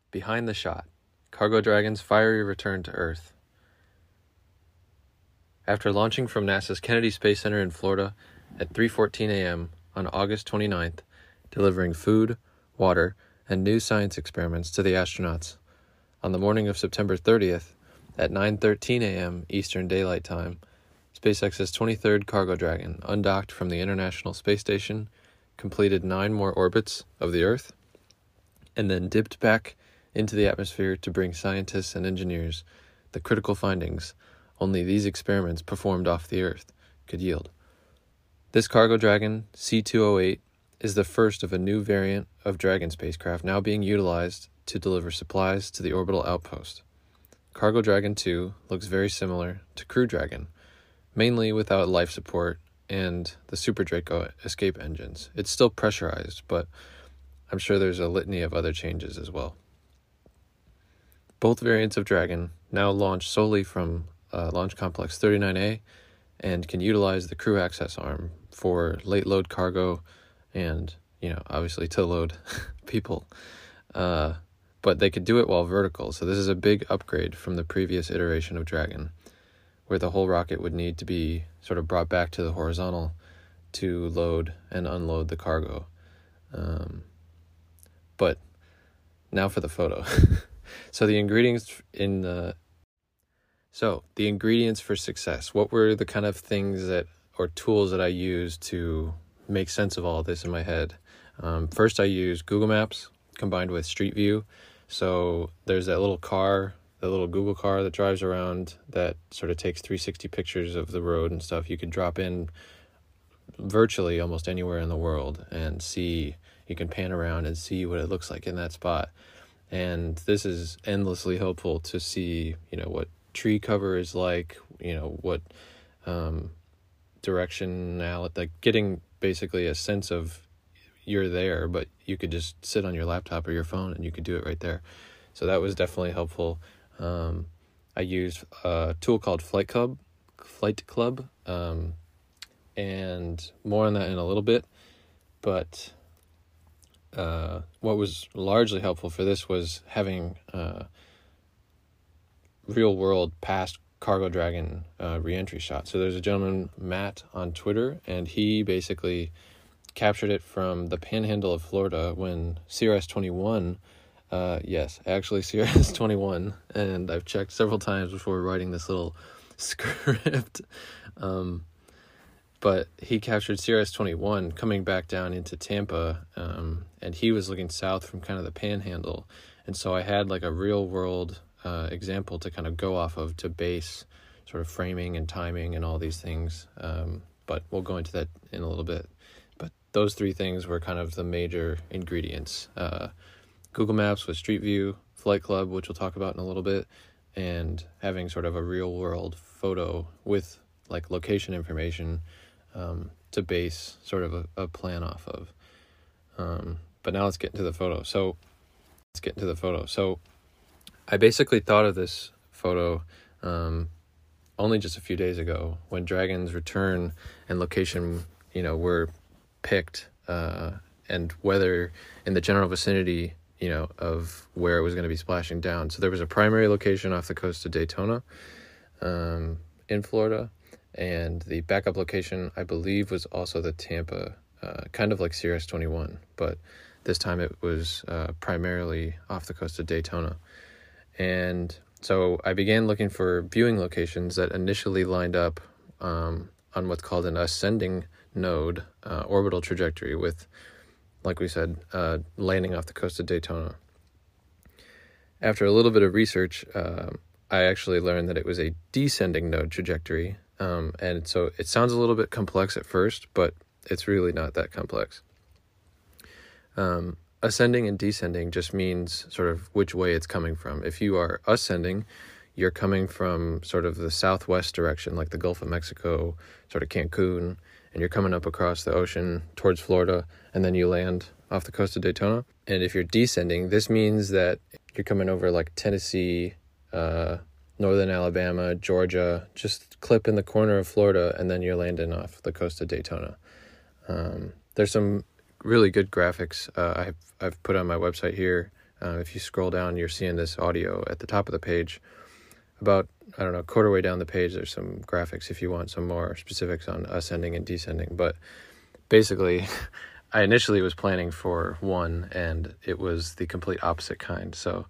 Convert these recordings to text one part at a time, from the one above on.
Behind the Shot, Cargo Dragon's Fiery Return to Earth. After launching from NASA's Kennedy Space Center in Florida at 3:14 a.m. on August 29th, delivering food, water, and new science experiments to the astronauts, on the morning of September 30th at 9:13 a.m. Eastern Daylight Time, SpaceX's 23rd Cargo Dragon undocked from the International Space Station, completed 9 more orbits of the Earth, and then dipped back into the atmosphere to bring scientists and engineers the critical findings only these experiments performed off the Earth could yield. This Cargo Dragon, C208, is the first of a new variant of Dragon spacecraft now being utilized to deliver supplies to the orbital outpost. Cargo Dragon 2 looks very similar to Crew Dragon, mainly without life support and the Super Draco escape engines. It's still pressurized, but I'm sure there's a litany of other changes as well. Both variants of Dragon now launch solely from Launch Complex 39A and can utilize the crew access arm for late load cargo and, obviously to load people. But they could do it while vertical, so this is a big upgrade from the previous iteration of Dragon, where the whole rocket would need to be sort of brought back to the horizontal to load and unload the cargo. But now for the photo. So the ingredients for success. What were the kind of things or tools that I used to make sense of all this in my head? First, I used Google Maps combined with Street View. So there's that little car, the little Google car that drives around that sort of takes 360 pictures of the road and stuff. You could drop in virtually almost anywhere in the world and see. You can pan around and see what it looks like in that spot. And this is endlessly helpful to see, what tree cover is like, what direction now, like getting basically a sense of you're there, but you could just sit on your laptop or your phone and you could do it right there. So that was definitely helpful. I used a tool called Flight Club, and more on that in a little bit. But what was largely helpful for this was having real-world past Cargo Dragon re-entry shots. So there's a gentleman, Matt, on Twitter, and he basically captured it from the panhandle of Florida when CRS-21, CRS-21, and I've checked several times before writing this little script, but he captured CRS-21 coming back down into Tampa, and he was looking south from kind of the panhandle, and so I had like a real-world example to kind of go off of to base sort of framing and timing and all these things, but we'll go into that in a little bit. But those 3 things were kind of the major ingredients. Google Maps with Street View, Flight Club, which we'll talk about in a little bit, and having sort of a real-world photo with like location information to base sort of a plan off of. But now let's get into the photo. So I basically thought of this photo only just a few days ago when Dragon's return and location, were picked, and weather in the general vicinity, of where it was going to be splashing down. So there was a primary location off the coast of Daytona, in Florida, and the backup location, I believe, was also the Tampa, kind of like CRS-21, but this time it was primarily off the coast of Daytona. And so I began looking for viewing locations that initially lined up on what's called an ascending node orbital trajectory with, like we said, landing off the coast of Daytona. After a little bit of research, I actually learned that it was a descending node trajectory. And so it sounds a little bit complex at first, but it's really not that complex. Ascending and descending just means sort of which way it's coming from. If you are ascending, you're coming from sort of the southwest direction, like the Gulf of Mexico, sort of Cancun, and you're coming up across the ocean towards Florida, and then you land off the coast of Daytona. And if you're descending, this means that you're coming over like Tennessee, northern Alabama, Georgia, just clip in the corner of Florida, and then you're landing off the coast of Daytona. There's some really good graphics I've put on my website here If you scroll down, you're seeing this audio at the top of the page. About, I don't know, quarter way down the page, there's some graphics if you want some more specifics on ascending and descending. But basically, I initially was planning for one, and it was the complete opposite kind. So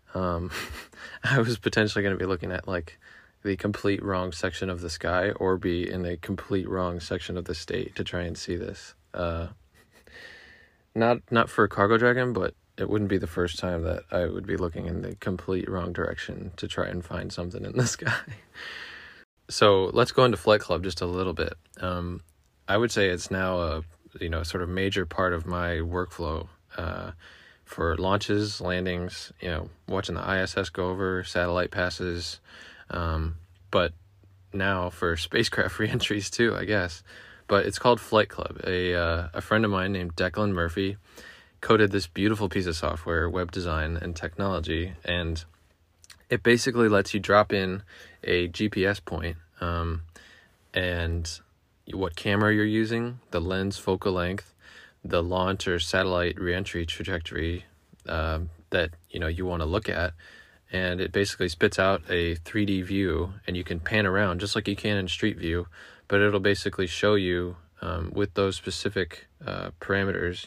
I was potentially going to be looking at like the complete wrong section of the sky, or be in a complete wrong section of the state to try and see this. Not for Cargo Dragon, but it wouldn't be the first time that I would be looking in the complete wrong direction to try and find something in the sky. So let's go into Flight Club just a little bit. I would say it's now a sort of major part of my workflow for launches, landings, watching the ISS go over, satellite passes, but now for spacecraft reentries too, I guess. But it's called Flight Club. A friend of mine named Declan Murphy coded this beautiful piece of software, web design and technology, and it basically lets you drop in a GPS point and what camera you're using, the lens focal length, the launch or satellite reentry trajectory that you want to look at, and it basically spits out a 3D view, and you can pan around just like you can in Street View, but it'll basically show you with those specific parameters.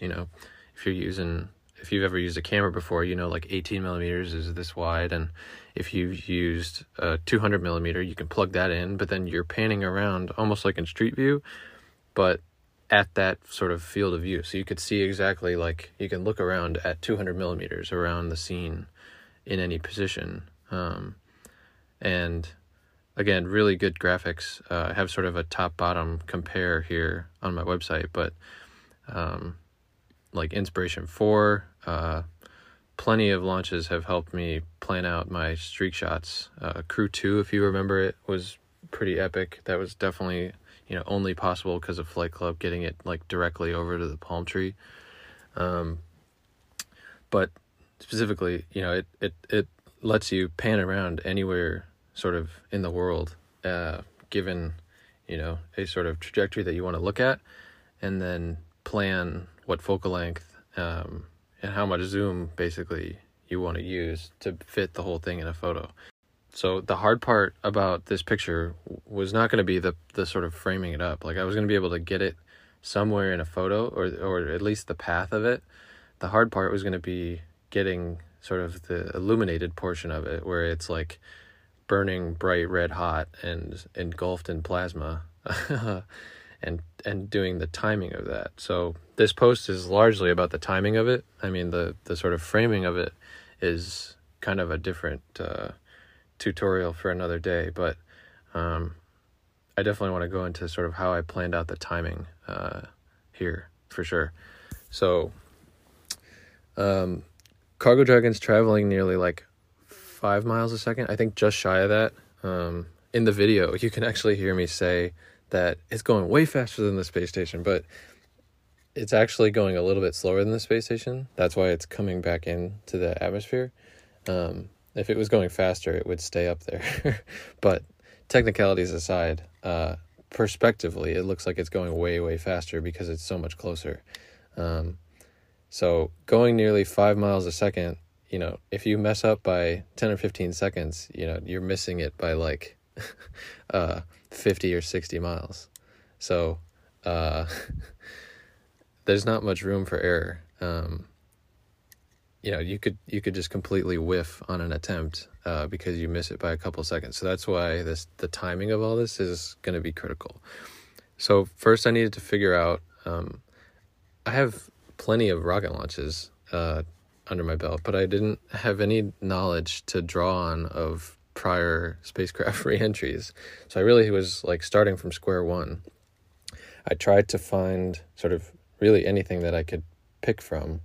If you've ever used a camera before, like 18 millimeters is this wide, and if you've used a 200 millimeter, you can plug that in, but then you're panning around almost like in Street View, but at that sort of field of view. So you could see exactly, like, you can look around at 200 millimeters around the scene in any position. And again, really good graphics. I have sort of a top-bottom compare here on my website, but like Inspiration 4, plenty of launches have helped me plan out my streak shots. Crew 2, if you remember it, was pretty epic. That was definitely, only possible because of Flight Club getting it like directly over to the palm tree. But specifically, it lets you pan around anywhere sort of in the world, given, a sort of trajectory that you want to look at, and then plan what focal length and how much zoom basically you want to use to fit the whole thing in a photo. So the hard part about this picture was not going to be the sort of framing it up. Like, I was going to be able to get it somewhere in a photo, or at least the path of it. The hard part was going to be getting sort of the illuminated portion of it, where it's like burning bright red hot and engulfed in plasma, and doing the timing of that. So this post is largely about the timing of it. I mean, the sort of framing of it is kind of a different tutorial for another day, but I definitely want to go into sort of how I planned out the timing here for sure. So Cargo Dragon's traveling nearly like 5 miles a second, I think just shy of that. In the video, you can actually hear me say that it's going way faster than the space station, but it's actually going a little bit slower than the space station. That's why it's coming back into the atmosphere. If it was going faster, it would stay up there. But technicalities aside, perspectively, it looks like it's going way, way faster because it's so much closer. So going nearly 5 miles a second, if you mess up by 10 or 15 seconds, you're missing it by like 50 or 60 miles. So there's not much room for error. You could just completely whiff on an attempt because you miss it by a couple seconds. So that's why the timing of all this is going to be critical. So first I needed to figure out, I have plenty of rocket launches under my belt, but I didn't have any knowledge to draw on of prior spacecraft reentries. So I really was like starting from square one. I tried to find sort of really anything that I could pick from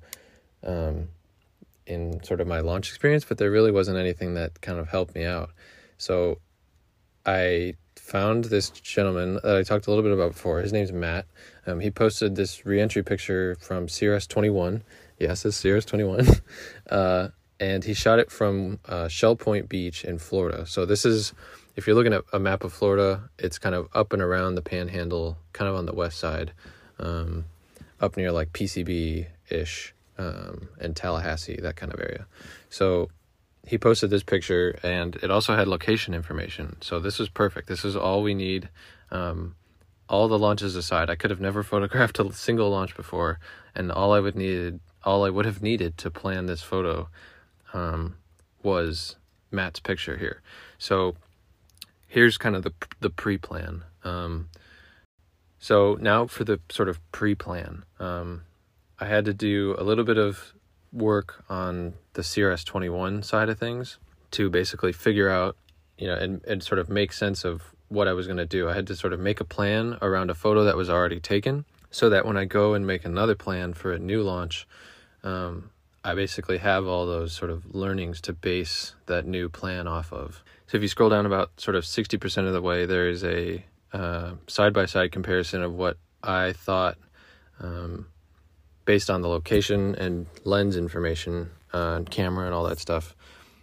in sort of my launch experience, but there really wasn't anything that kind of helped me out. So I found this gentleman that I talked a little bit about before. His name's Matt. He posted this reentry picture from CRS-21. Yes, it's CRS-21. And he shot it from Shell Point Beach in Florida. So this is, if you're looking at a map of Florida, it's kind of up and around the Panhandle, kind of on the west side, up near like PCB-ish. and Tallahassee, that kind of area. So he posted this picture, and it also had location information. So this was perfect. This is all we need. All the launches aside, I could have never photographed a single launch before, and all I would have needed to plan this photo was Matt's picture here. So here's kind of the pre-plan. So now for the sort of pre-plan. I had to do a little bit of work on the CRS-21 side of things to basically figure out, and sort of make sense of what I was going to do. I had to sort of make a plan around a photo that was already taken, so that when I go and make another plan for a new launch, I basically have all those sort of learnings to base that new plan off of. So if you scroll down about sort of 60% of the way, there is a side-by-side comparison of what I thought, based on the location and lens information and camera and all that stuff,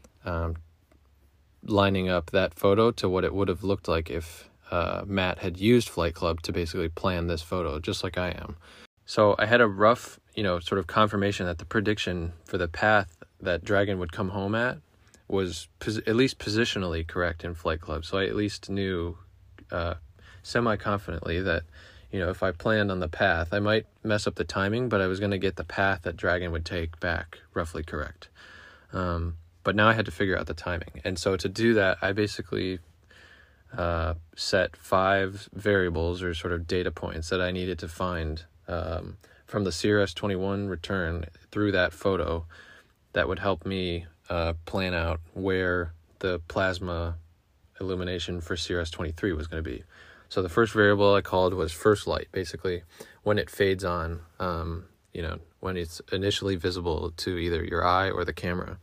lining up that photo to what it would have looked like if Matt had used Flight Club to basically plan this photo, just like I am. So I had a rough, sort of confirmation that the prediction for the path that Dragon would come home at was at least positionally correct in Flight Club. So I at least knew semi-confidently that, if I planned on the path, I might mess up the timing, but I was going to get the path that Dragon would take back roughly correct. But now I had to figure out the timing. And so to do that, I basically set 5 variables or sort of data points that I needed to find from the CRS-21 return through that photo that would help me plan out where the plasma illumination for CRS-23 was going to be. So the first variable I called was first light, basically when it fades on, when it's initially visible to either your eye or the camera.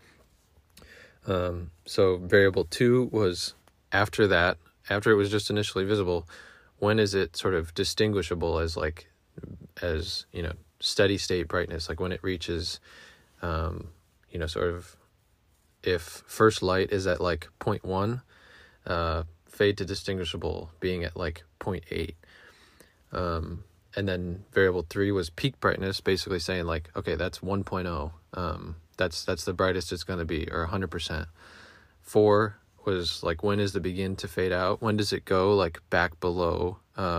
So variable 2 was after it was just initially visible, when is it sort of distinguishable as steady state brightness, like when it reaches, sort of, if first light is at like 0.1, fade to distinguishable being at like 0.8. And then variable 3 was peak brightness, basically saying like, okay, that's 1.0. That's the brightest it's going to be, or 100%. 4 was like, when is the begin to fade out? When does it go like back below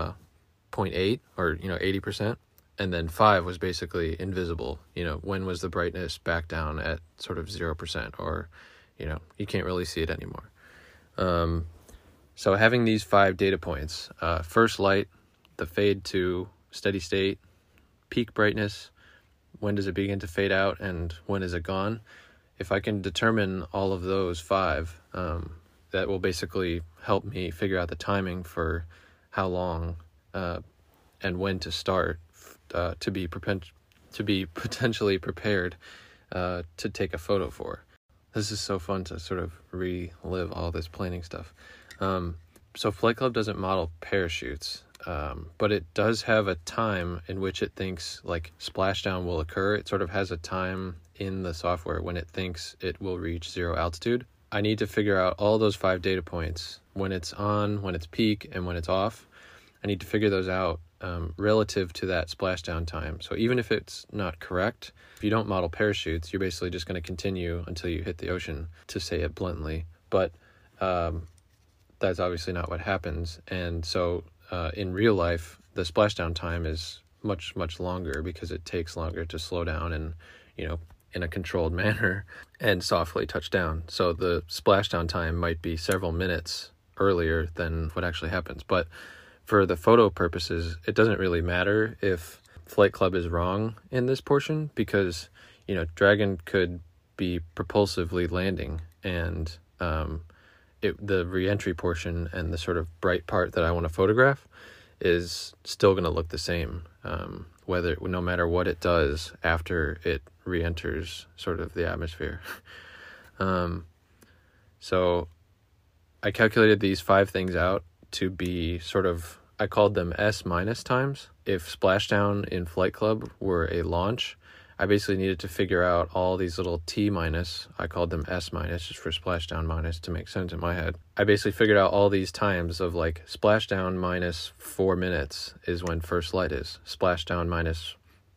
0.8 or 80%? And then 5 was basically invisible. When was the brightness back down at sort of 0%, or you can't really see it anymore. So having these 5 data points, first light, the fade to steady state, peak brightness, when does it begin to fade out, and when is it gone? If I can determine all of those 5, that will basically help me figure out the timing for how long and when to start to be potentially prepared to take a photo for. This is so fun to sort of relive all this planning stuff. So Flight Club doesn't model parachutes, but it does have a time in which it thinks like splashdown will occur. It sort of has a time in the software when it thinks it will reach 0 altitude. I need to figure out all those 5 data points, when it's on, when it's peak, and when it's off. I need to figure those out relative to that splashdown time. So even if it's not correct, if you don't model parachutes, you're basically just going to continue until you hit the ocean, to say it bluntly. But that's obviously not what happens. And so in real life, the splashdown time is much, much longer because it takes longer to slow down and, in a controlled manner and softly touch down. So the splashdown time might be several minutes earlier than what actually happens. But for the photo purposes, it doesn't really matter if Flight Club is wrong in this portion, because, Dragon could be propulsively landing, and the re-entry portion and the sort of bright part that I want to photograph is still going to look the same, no matter what it does after it re-enters sort of the atmosphere. So I calculated these 5 things out to be sort of, I called them S- times. If splashdown in Flight Club were a launch, I basically needed to figure out all these little T-, I called them S-, just for splashdown minus to make sense in my head. I basically figured out all these times of like splashdown minus 4 minutes is when first light is. Splashdown minus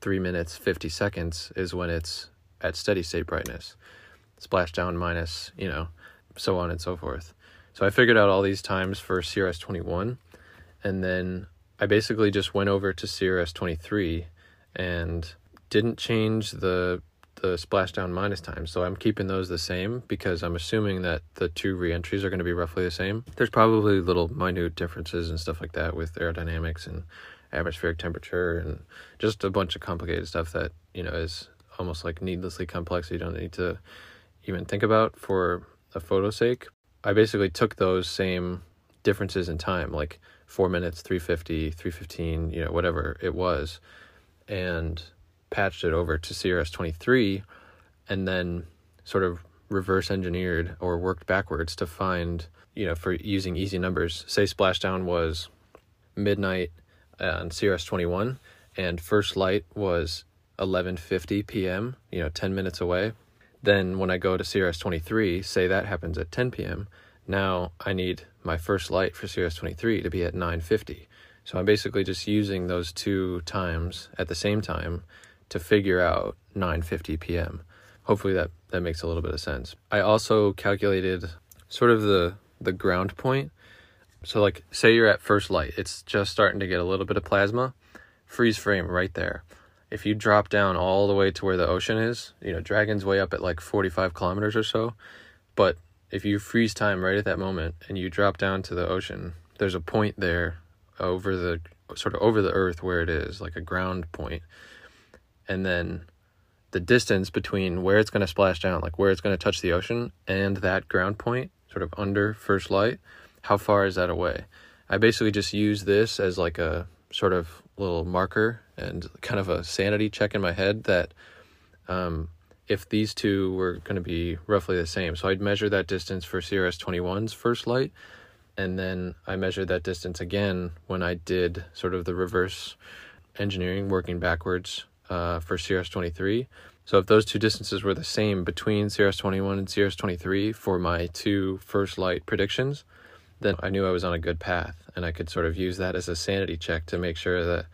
3 minutes 50 seconds is when it's at steady state brightness. Splashdown minus, so on and so forth. So I figured out all these times for CRS-21, and then I basically just went over to CRS-23 and didn't change the splashdown minus time. So I'm keeping those the same because I'm assuming that the two re-entries are going to be roughly the same. There's probably little minute differences and stuff like that with aerodynamics and atmospheric temperature and just a bunch of complicated stuff that, is almost like needlessly complex. You don't need to even think about for a photo's sake. I basically took those same differences in time, like 4 minutes, 350, 315, whatever it was, and patched it over to CRS-23, and then sort of reverse engineered or worked backwards to find, for using easy numbers, say splashdown was midnight on CRS-21 and first light was 11:50 p.m., 10 minutes away. Then when I go to CRS-23, say that happens at 10 p.m., now I need my first light for CRS-23 to be at 9:50. So I'm basically just using those two times at the same time to figure out 9:50 p.m. Hopefully that makes a little bit of sense. I also calculated sort of the ground point. So like, say you're at first light, it's just starting to get a little bit of plasma, freeze frame right there. If you drop down all the way to where the ocean is, Dragon's way up at like 45 kilometers or so, but if you freeze time right at that moment and you drop down to the ocean, there's a point there over the earth where it is, like a ground point. And then the distance between where it's going to splash down, like where it's going to touch the ocean, and that ground point, sort of under first light, how far is that away? I basically just use this as like a sort of little marker and kind of a sanity check in my head that if these two were going to be roughly the same. So I'd measure that distance for CRS-21's first light, and then I measured that distance again when I did sort of the reverse engineering, working backwards for CRS-23. So if those two distances were the same between CRS-21 and CRS-23 for my two first light predictions, then I knew I was on a good path, and I could sort of use that as a sanity check to make sure that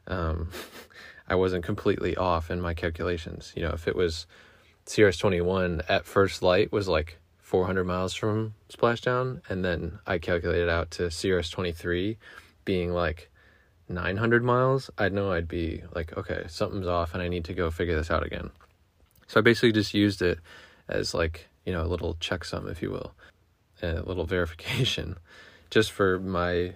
I wasn't completely off in my calculations. If it was CRS-21 at first light was like 400 miles from splashdown, and then I calculated out to CRS-23 being like 900 miles, I'd know I'd be like, okay, something's off and I need to go figure this out again. So I basically just used it as like, a little checksum, if you will, a little verification, just for my,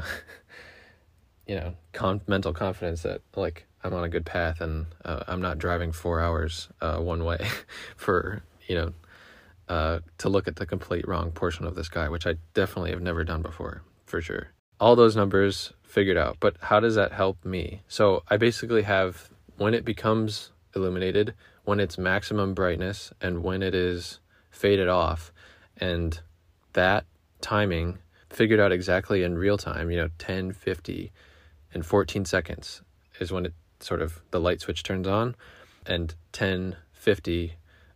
mental confidence that like I'm on a good path and I'm not driving 4 hours one way for, to look at the complete wrong portion of the sky, which I definitely have never done before, for sure. All those numbers figured out, but how does that help me? So I basically have when it becomes illuminated, when it's maximum brightness, and when it is faded off, and that timing figured out exactly in real time, 10, 50, and 14 seconds is when it sort of, the light switch turns on, and 10:50,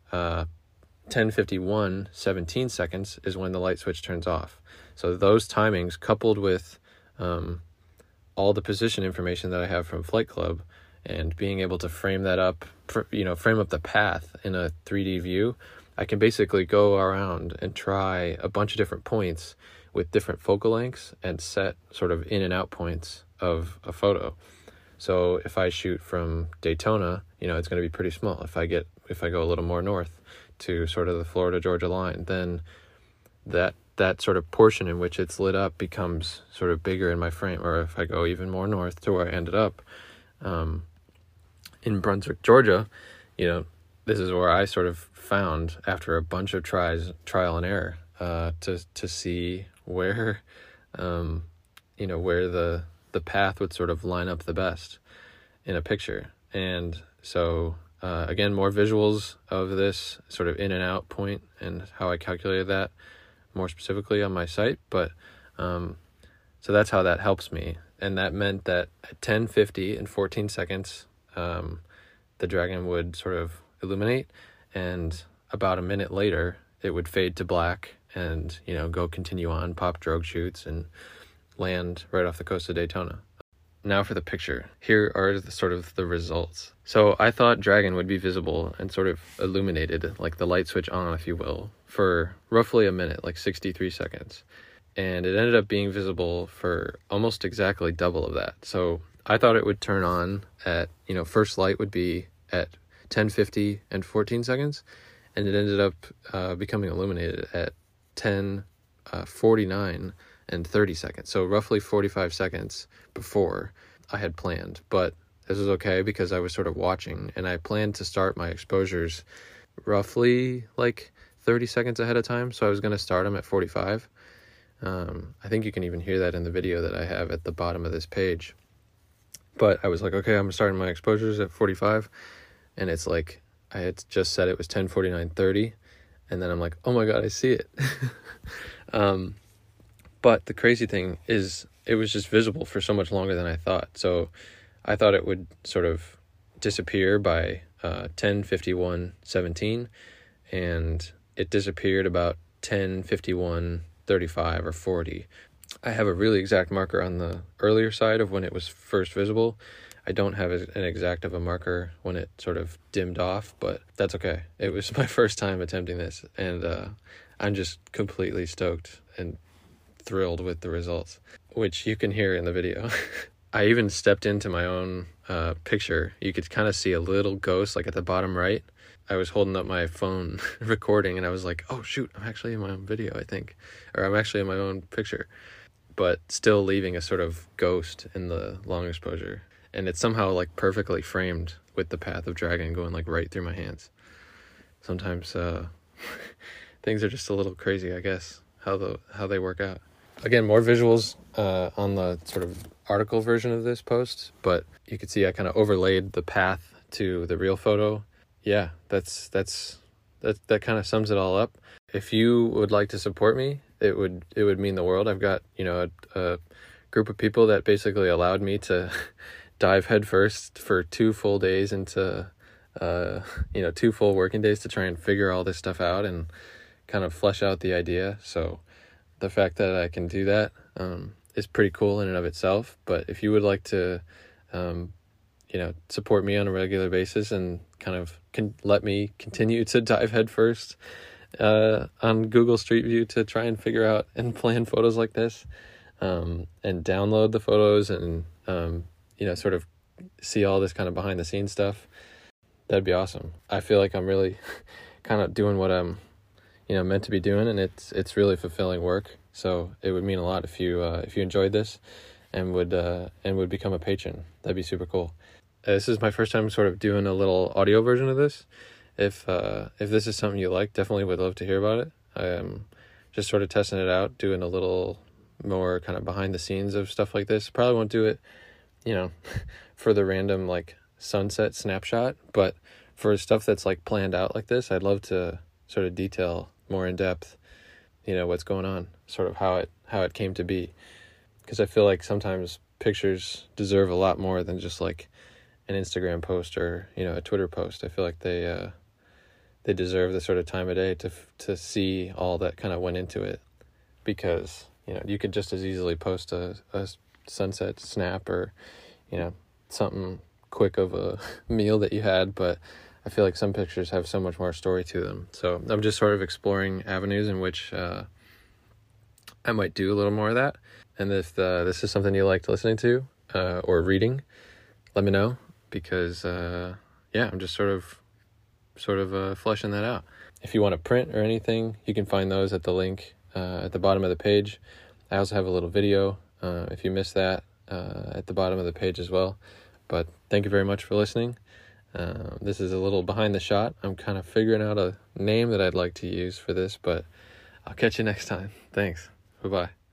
10:51, 17 seconds is when the light switch turns off. So those timings, coupled with all the position information that I have from Flight Club, and being able to frame that up, frame up the path in a 3D view, I can basically go around and try a bunch of different points with different focal lengths and set sort of in and out points of a photo. So if I shoot from Daytona, it's going to be pretty small. If I go a little more north to sort of the Florida-Georgia line, then that sort of portion in which it's lit up becomes sort of bigger in my frame. Or if I go even more north to where I ended up in Brunswick, Georgia, this is where I sort of found, after a bunch of trial and error, to see where, where the path would sort of line up the best in a picture. And so, again, more visuals of this sort of in and out point and how I calculated that more specifically on my site. But, so that's how that helps me. And that meant that at 10:50 and 14 seconds, the Dragon would sort of illuminate, and about a minute later it would fade to black and go continue on, pop drogue shoots, and land right off the coast of Daytona. now for the picture. Here are the sort of the results. So I thought Dragon would be visible and sort of illuminated, like the light switch on, if you will, for roughly a minute, like 63 seconds. And it ended up being visible for almost exactly double of that. So I thought it would turn on at, first light would be at 10:50 and 14 seconds. And it ended up becoming illuminated at 10:49 and 30 seconds. So roughly 45 seconds before I had planned. But this was okay because I was sort of watching, and I planned to start my exposures roughly like 30 seconds ahead of time. So I was going to start them at 45. I think you can even hear that in the video that I have at the bottom of this page. But I was like, okay, I'm starting my exposures at 45. And it's like, I had just said it was 10:49:30. And then I'm like, oh my God, I see it. But the crazy thing is it was just visible for so much longer than I thought. So I thought it would sort of disappear by 10:51:17, and it disappeared about 10:51:35 or 40. I have a really exact marker on the earlier side of when it was first visible. I don't have an exact of a marker when it sort of dimmed off, but that's okay. It was my first time attempting this, and I'm just completely stoked and thrilled with the results, which you can hear in the video. I even stepped into my own picture. You could kind of see a little ghost like at the bottom right. I was holding up my phone recording, and I was like, oh shoot, I'm actually in my own video, I think. Or I'm actually in my own picture. But still leaving a sort of ghost in the long exposure. And it's somehow like perfectly framed with the path of Dragon going like right through my hands. Sometimes things are just a little crazy, I guess, how they work out. Again, more visuals on the sort of article version of this post, but you can see I kind of overlaid the path to the real photo. Yeah, that kind of sums it all up. If you would like to support me, it would mean the world. I've got, a group of people that basically allowed me to dive headfirst for 2 full days into 2 full working days to try and figure all this stuff out and kind of flesh out the idea. So the fact that I can do that is pretty cool in and of itself. But if you would like to support me on a regular basis and kind of let me continue to dive headfirst on Google Street View to try and figure out and plan photos like this, and download the photos and sort of see all this kind of behind the scenes stuff, that'd be awesome. I feel like I'm really kind of doing what I'm meant to be doing, and it's really fulfilling work. So it would mean a lot if you enjoyed this and would become a patron. That'd be super cool. This is my first time sort of doing a little audio version of this. If this is something you like, definitely would love to hear about it. I am just sort of testing it out, doing a little more kind of behind the scenes of stuff like this. Probably won't do it, for the random like sunset snapshot, but for stuff that's like planned out like this, I'd love to sort of detail more in depth, what's going on, sort of how it came to be. Because I feel like sometimes pictures deserve a lot more than just like an Instagram post or, a Twitter post. I feel like they deserve the sort of time of day to see all that kind of went into it, because, you could just as easily post a sunset snap or, something quick of a meal that you had, but I feel like some pictures have so much more story to them. So I'm just sort of exploring avenues in which I might do a little more of that. And if this is something you liked listening to or reading, let me know, because I'm just sort of fleshing that out. If you want to print or anything, you can find those at the link at the bottom of the page. I also have a little video if you missed that at the bottom of the page as well. But thank you very much for listening. This is a little behind the shot. I'm kind of figuring out a name that I'd like to use for this, but I'll catch you next time. Thanks. Bye-bye.